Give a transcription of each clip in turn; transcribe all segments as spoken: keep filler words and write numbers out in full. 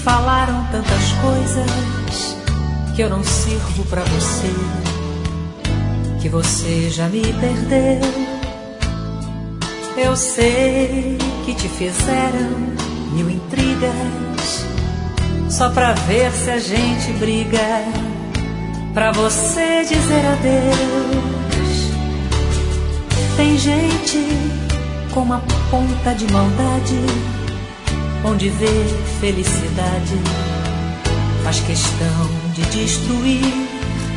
falaram tantas coisas que eu não sirvo pra você, que você já me perdeu. Eu sei que te fizeram mil intrigas só pra ver se a gente briga, pra você dizer adeus. Tem gente com uma ponta de maldade, onde vê felicidade faz questão de destruir.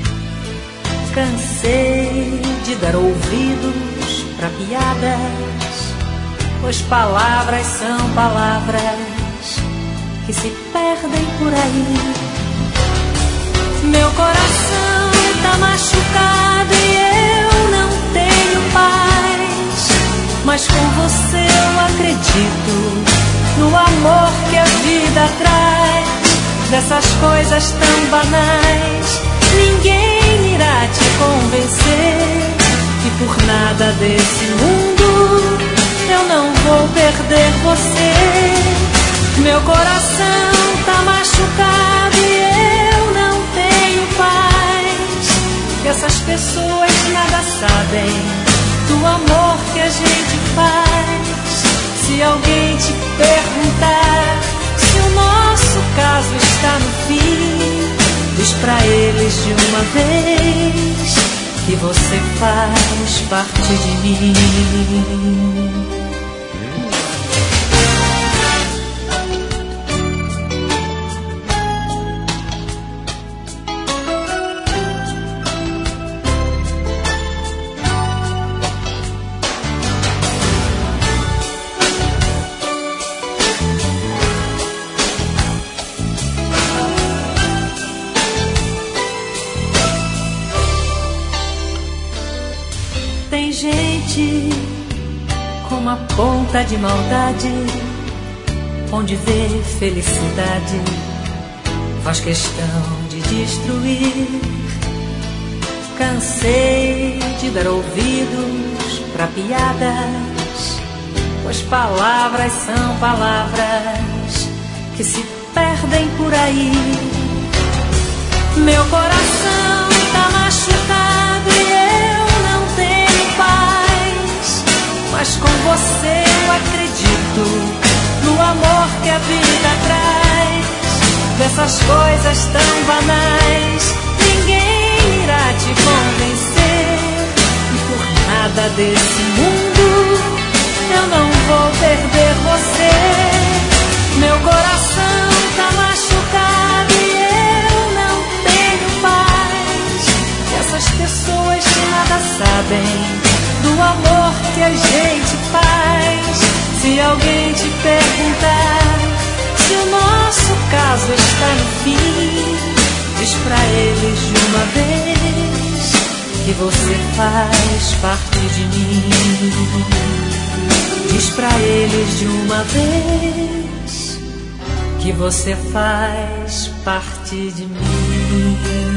Cansei de dar ouvidos pra piadas, pois palavras são palavras que se perdem por aí. Meu coração tá machucado e eu não tenho paz, mas com você eu acredito no amor que a vida traz. Dessas coisas tão banais ninguém irá te convencer, e por nada desse mundo eu não vou perder você. Meu coração tá machucado e eu não tenho paz. Essas pessoas nada sabem do amor que a gente faz. Se alguém te perguntar se o nosso caso está no fim, diz pra eles de uma vez que você faz parte de mim. Tem gente com uma ponta de maldade, onde vê felicidade faz questão de destruir. Cansei de dar ouvidos pra piadas, pois palavras são palavras que se perdem por aí. Meu coração tá machucado e eu não tenho paz, mas com você eu acredito no amor que a vida traz. Dessas coisas tão banais ninguém irá te convencer, e por nada desse mundo eu não vou perder você. Meu coração tá machucado e eu não tenho paz. Essas pessoas que nada sabem do amor que a gente faz. Se alguém te perguntar se o nosso caso está no fim, diz pra eles de uma vez que você faz parte de mim. Diz pra eles de uma vez que você faz parte de mim.